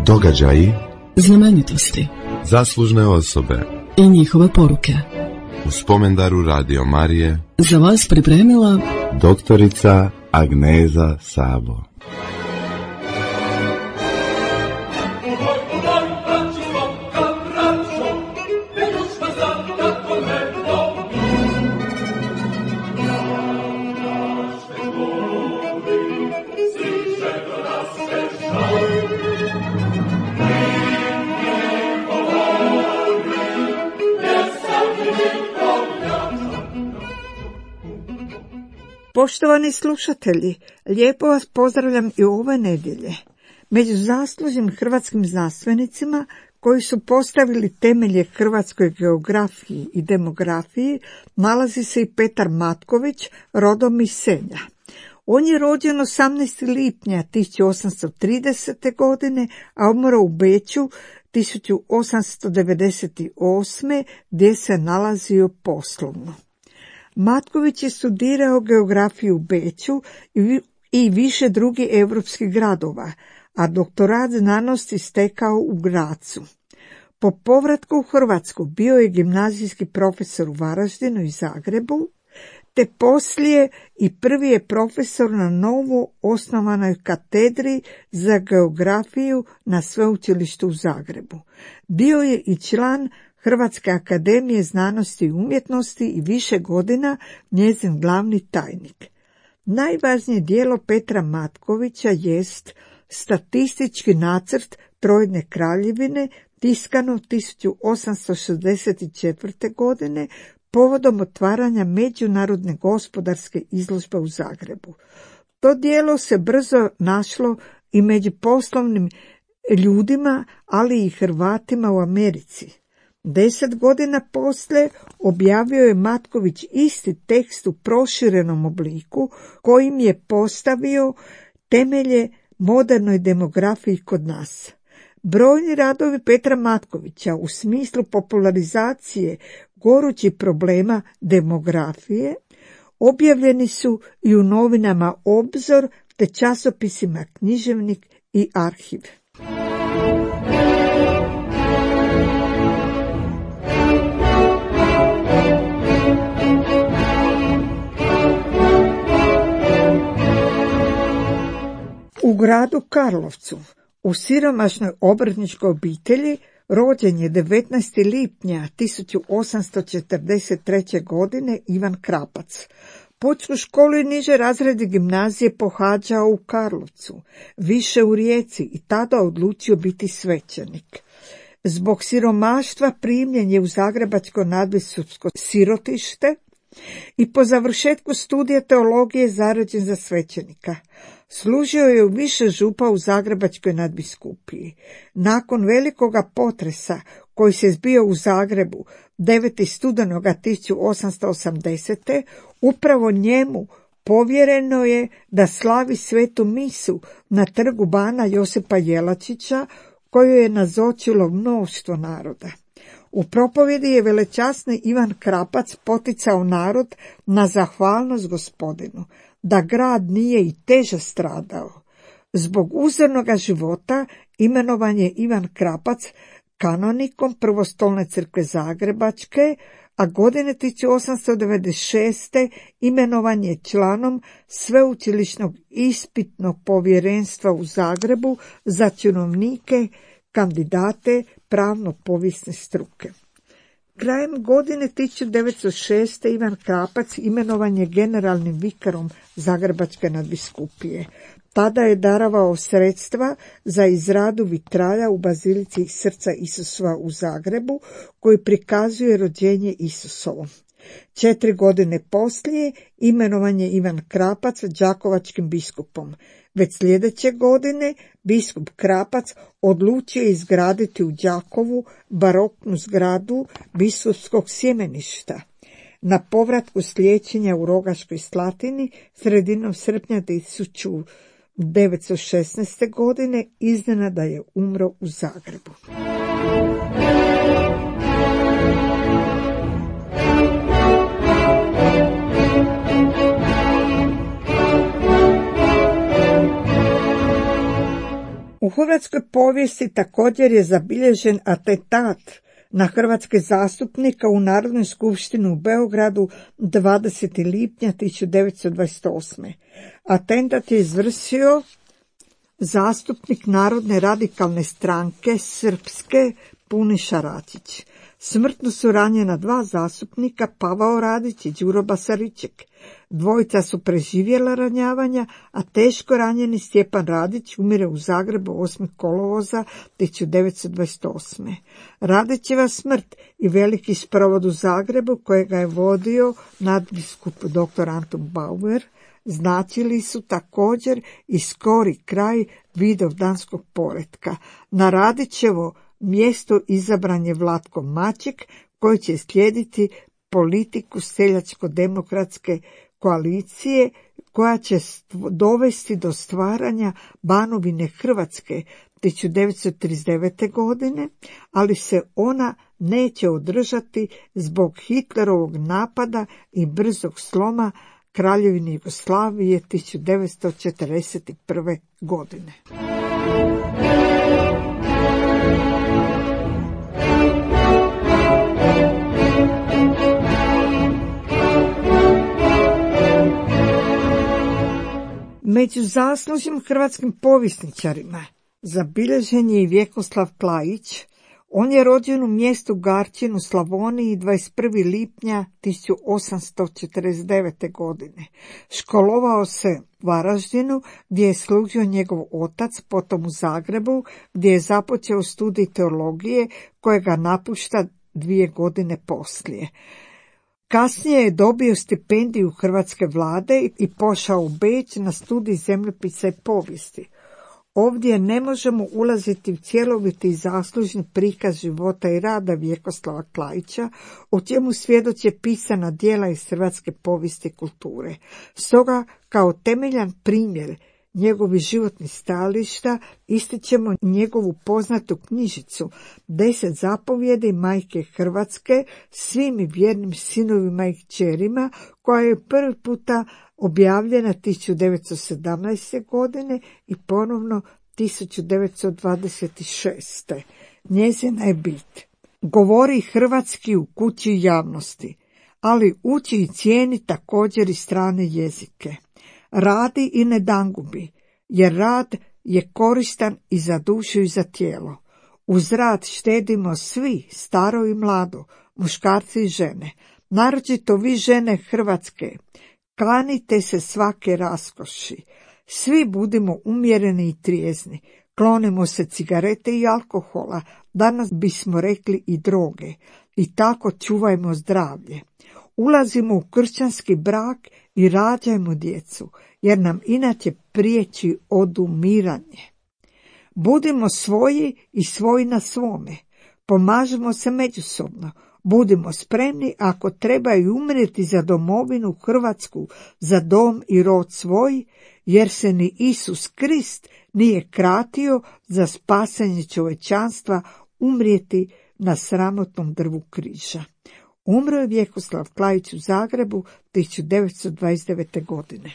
Događaji, znamenitosti, zaslužne osobe i njihove poruke. U spomendaru Radio Marije Za vas pripremila doktorica Agneza Sabo. Poštovani slušatelji, lijepo vas pozdravljam i ove nedjelje. Među zaslužnim hrvatskim znanstvenicima koji su postavili temelje hrvatskoj geografiji i demografiji nalazi se i Petar Matković, rodom iz Senja. On je rođen 18. lipnja 1830. godine, a umro u Beču 1898. gdje se nalazio poslovno. Matković je studirao geografiju u Beču i više drugih europskih gradova, a doktorat znanosti stekao u Grazu. Po povratku u Hrvatsku bio je gimnazijski profesor u Varaždinu i Zagrebu, te poslije i prvi je profesor na novo osnovanoj katedri za geografiju na Sveučilištu u Zagrebu. Bio je i član Hrvatske akademije znanosti i umjetnosti i više godina njezin glavni tajnik. Najvažnije djelo Petra Matkovića jest statistički nacrt Trojne kraljevine, tiskano 1864. godine povodom otvaranja međunarodne gospodarske izložbe u Zagrebu. To djelo se brzo našlo i među poslovnim ljudima, ali i Hrvatima u Americi. 10 godina poslije objavio je Matković isti tekst u proširenom obliku kojim je postavio temelje modernoj demografiji kod nas. Brojni radovi Petra Matkovića u smislu popularizacije gorućih problema demografije objavljeni su i u novinama Obzor te časopisima Književnik i Arhiv. U gradu Karlovcu, u siromašnoj obrtničkoj obitelji, rođen je 19. lipnja 1843. godine Ivan Krapac. Početnu školu i niže razrede gimnazije pohađao u Karlovcu, više u Rijeci i tada odlučio biti svećenik. Zbog siromaštva primljen je u zagrebačko nadbiskupsko sirotište i po završetku studija teologije zarađen za svećenika. Služio je u više župa u Zagrebačkoj nadbiskupiji. Nakon velikoga potresa koji se zbio u Zagrebu 9. studenoga 1880. upravo njemu povjereno je da slavi svetu misu na trgu bana Josipa Jelačića, koju je nazočilo mnoštvo naroda. U propovjedi je velečasni Ivan Krapac poticao narod na zahvalnost Gospodinu, da grad nije i teže stradao. Zbog uzornoga života imenovan je Ivan Krapac kanonikom Prvostolne crkve Zagrebačke, a godine 1896. imenovan je članom Sveučilišnog ispitnog povjerenstva u Zagrebu za činovnike, kandidate pravno-povijesne struke. Krajem godine 1906. Ivan Krapac imenovan je generalnim vikarom Zagrebačke nadbiskupije. Tada je darovao sredstva za izradu vitralja u bazilici Srca Isusova u Zagrebu, koji prikazuje rođenje Isusovo. 4 godine poslije imenovan je Ivan Krapac đakovačkim biskupom. Već sljedeće godine biskup Krapac odlučio izgraditi u Đakovu baroknu zgradu biskupskog sjemeništa. Na povratku s liječenja u Rogaškoj Slatini sredinom srpnja 1916. godine iznenada je umro u Zagrebu. U U hrvatskoj povijesti također je zabilježen atentat na hrvatske zastupnika u Narodnoj skupštini u Beogradu 20. lipnja 1928. Atentat je izvršio zastupnik Narodne radikalne stranke Srpske Puniša Račić. Smrtno su ranjena 2 zastupnika, Pavao Radić i Đuro Basariček. 2 su preživjela ranjavanja, a teško ranjeni Stjepan Radić umire u Zagrebu 8. kolovoza 1928. Radićeva smrt i veliki sprovod u Zagrebu, kojega je vodio nadbiskup dr. Anton Bauer, značili su također i skori kraj vidovdanskog poretka. Na Radićevo mjesto izabran je Vlatko Maček, koji će slijediti politiku seljačko-demokratske koalicije, koja će dovesti do stvaranja Banovine Hrvatske 1939. godine, ali se ona neće održati zbog Hitlerovog napada i brzog sloma Kraljevine Jugoslavije 1941. godine. Među zaslužnim hrvatskim povjesničarima zabilježen je i Vjekoslav Klajić. On je rođen u mjestu Garčin u Slavoniji 21. lipnja 1849. godine. Školovao se u Varaždinu, gdje je služio njegov otac, potom u Zagrebu, gdje je započeo studij teologije, kojega napušta 2 godine poslije. Kasnije je dobio stipendiju hrvatske vlade i pošao u Beč na studij zemljopisa i povijesti. Ovdje ne možemo ulaziti u cjeloviti i zaslužni prikaz života i rada Vjekoslava Klajića, o čemu svjedoče pisana djela iz hrvatske povijesti i kulture. Stoga, kao temeljan primjer njegovih životnih stajališta, ističemo njegovu poznatu knjižicu 10 zapovjedi majke Hrvatske svim vjernim sinovima i kćerima, koja je prvi puta objavljena 1917. godine i ponovno 1926. Njezina je bit: govori hrvatski u kući i javnosti, ali uči i cijeni također i strane jezike. Radi i ne dangubi, jer rad je koristan i za dušu i za tijelo. Uz rad štedimo svi, staro i mlado, muškarci i žene. Naročito vi žene Hrvatske, kanite se svake raskoši. Svi budimo umjereni i trijezni. Klonimo se cigarete i alkohola, danas bismo rekli i droge. I tako čuvajmo zdravlje. Ulazimo u kršćanski brak i rađajmo djecu, jer nam inače priječi odumiranje. Budimo svoji i svoji na svome. Pomažemo se međusobno. Budimo spremni, ako treba, i umrijeti za domovinu Hrvatsku, za dom i rod svoj, jer se ni Isus Krist nije kratio za spasenje čovječanstva umrijeti na sramotnom drvu križa. Umro je Vjekoslav Klajić u Zagrebu 1929. godine.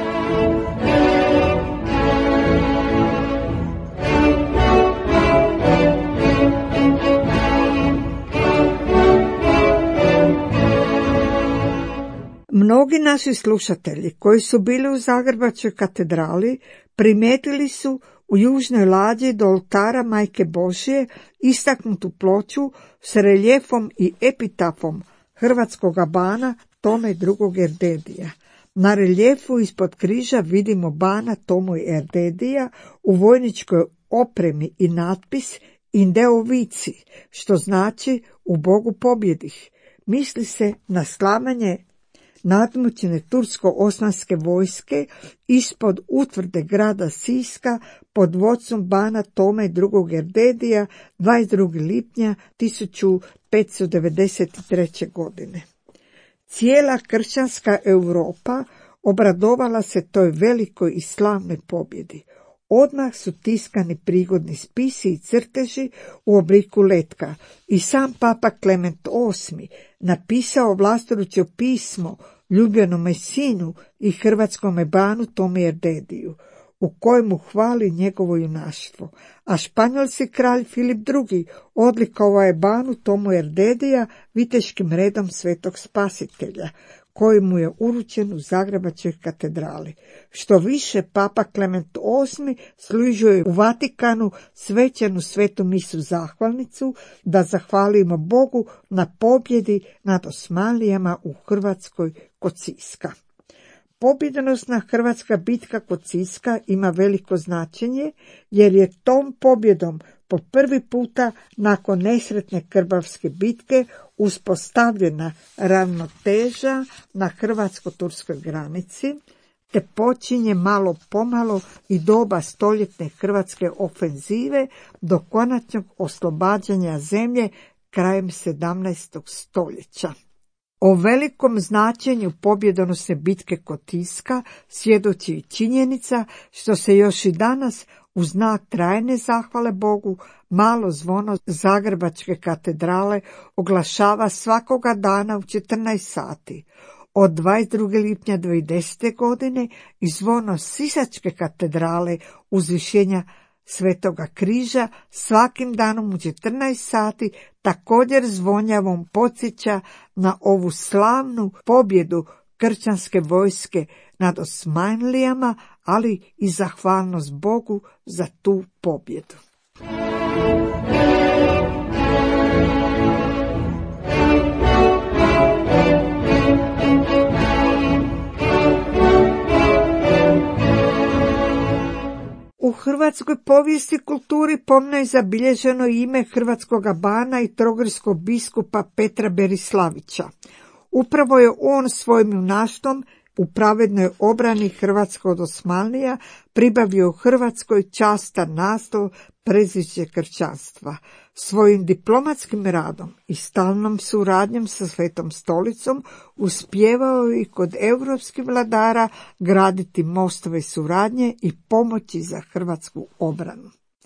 Mnogi naši slušatelji koji su bili u Zagrebačkoj katedrali primijetili su u južnoj lađi do oltara Majke Božje istaknutu ploču s reljefom i epitafom hrvatskoga bana Tome II. Erdedija. Na reljefu ispod križa vidimo bana Tomu Erdedija u vojničkoj opremi i natpis In Deo vici, što znači u Bogu pobjedih. Misli se na slavanje nadmoćne tursko-osmanske vojske ispod utvrde grada Siska pod vodstvom bana Tome II. Erdedija 22. lipnja 1593. godine. Cijela kršćanska Europa obradovala se toj velikoj i slavnoj pobjedi. Odmah su tiskani prigodni spisi i crteži u obliku letka i sam papa Klement VIII napisao vlastoručno pismo ljubljenome sinu i hrvatskome banu Tomi Erdediju. u kojemu hvali njegovo junaštvo, a španjolski kralj Filip II odlikovao je banu Tomu Erdedija viteškim redom Svetog Spasitelja, koji mu je uručen u Zagrebačkoj katedrali. Što više, papa Klement VIII služio je u Vatikanu svečanu svetu misu zahvalnicu da zahvalimo Bogu na pobjedi nad Osmanlijama u Hrvatskoj kod Siska. Pobjedonosna hrvatska bitka kod Siska ima veliko značenje, jer je tom pobjedom po prvi puta nakon nesretne Krbavske bitke uspostavljena ravnoteža na hrvatsko-turskoj granici, te počinje malo pomalo i doba stoljetne hrvatske ofenzive do konačnog oslobađanja zemlje krajem 17. stoljeća. O velikom značenju pobjedonosne bitke kod Siska svjedoči i činjenica što se još i danas u znak trajne zahvale Bogu malo zvono Zagrebačke katedrale oglašava svakoga dana u 14 sati. Od 22. lipnja 2010. godine i zvono Sisačke katedrale uzvišenja Svetoga križa svakim danom u 14 sati također zvonjavom podsjeća na ovu slavnu pobjedu kršćanske vojske nad Osmanlijama, ali i zahvalnost Bogu za tu pobjedu. U hrvatskoj povijesti i kulturi pomno je zabilježeno ime hrvatskog bana i trogirskog biskupa Petra Berislavića. Upravo je on svojim junaštvom u pravednoj obrani Hrvatske od Osmanlija pribavio Hrvatskoj častan naslov predziđe kršćanstva. Svojim diplomatskim radom i stalnom suradnjom sa Svetom stolicom uspijevao je i kod europskih vladara graditi mostove suradnje i pomoći za hrvatsku obranu.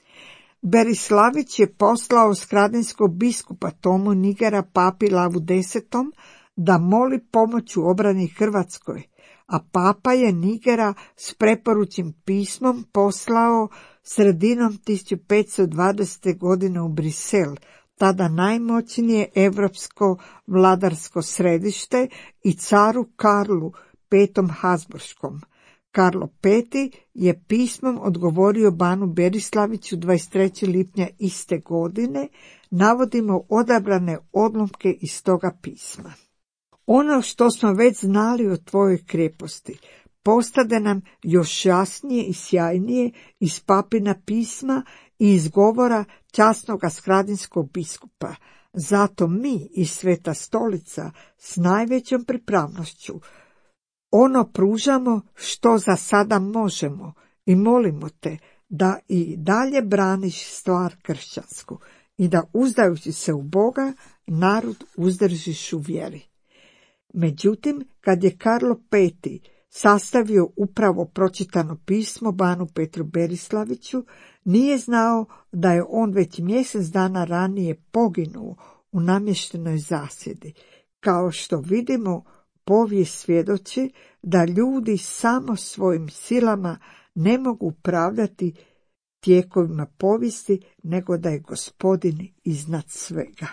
Berislavić je poslao skradinskog biskupa Tomu Nigera papi Lavu X da moli pomoć u obrani Hrvatskoj, a papa je Nigera s preporučnim pismom poslao sredinom 1520. godine u Brisel, tada najmoćnije europsko vladarsko središte, i caru Karlu V. Habsburškom. Karlo V. je pismom odgovorio banu Berislaviću 23. lipnja iste godine. Navodimo odabrane odlomke iz toga pisma. Ono što smo već znali o tvojoj kreposti postade nam još jasnije i sjajnije iz papina pisma i iz govora časnoga skradinskog biskupa. Zato mi i Sveta stolica s najvećom pripravnošću ono pružamo što za sada možemo i molimo te da i dalje braniš stvar kršćansku i da uzdajući se u Boga narod uzdržiš u vjeri. Međutim, kad je Karlo V. sastavio upravo pročitano pismo banu Petru Berislaviću, nije znao da je on već mjesec dana ranije poginuo u namještenoj zasjedi. Kao što vidimo, povijest svjedoči da ljudi samo svojim silama ne mogu upravljati tijekovima povijesti, nego da je Gospodin iznad svega.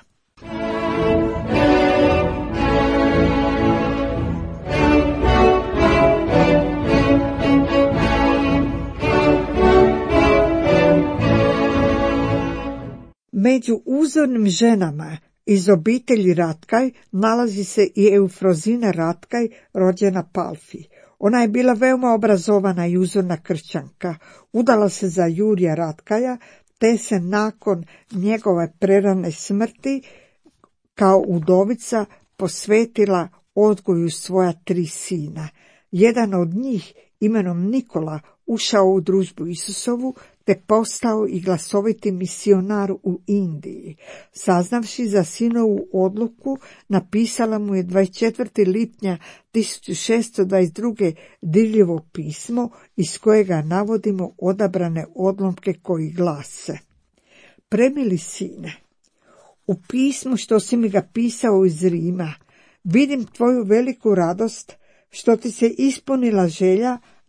Među uzornim ženama iz obitelji Ratkaj nalazi se i Eufrozina Ratkaj, rođena Palfi. Ona je bila veoma obrazovana i uzorna kršćanka. Udala se za Jurija Ratkaja, te se nakon njegove prerane smrti kao udovica posvetila odgoju svoja 3 sina. Jedan od njih, imenom Nikola, ušao u družbu Isusovu, te postao i glasoviti misionar u Indiji. Saznavši za sinovu odluku, napisala mu je 24. lipnja 1622. dirljivo pismo iz kojega navodimo odabrane odlomke koji glase: Premili sine, u pismu što si mi ga pisao iz Rima, vidim tvoju veliku radost što ti se ispunila želja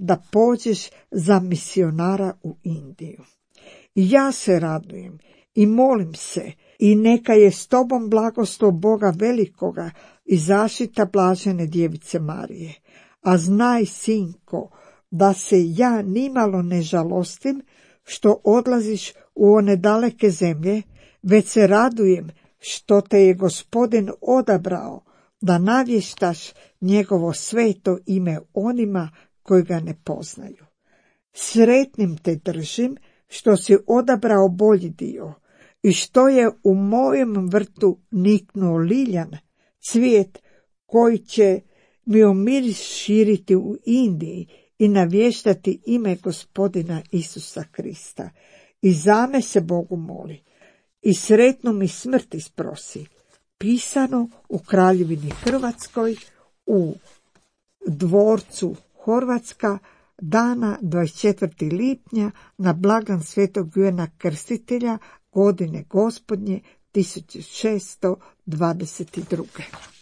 da pođeš za misionara u Indiju. I ja se radujem i molim se, i neka je s tobom blagoslov Boga velikoga i zaštita blažene djevice Marije. A znaj, sinko, da se ja nimalo ne žalostim što odlaziš u one daleke zemlje, već se radujem što te je Gospodin odabrao da navještaš njegovo sveto ime onima koji ga ne poznaju. Sretnim te držim što si odabrao bolji dio i što je u mojem vrtu niknuo liljan, cvijet koji će mi miris širiti u Indiji i navještati ime Gospodina Isusa Krista. I zame se Bogu moli i sretnu mi smrt isprosi. Pisano u Kraljevini Hrvatskoj u dvorcu Horvatska dana 24. lipnja na blagdan svetog Ivana Krstitelja godine Gospodnje 1622.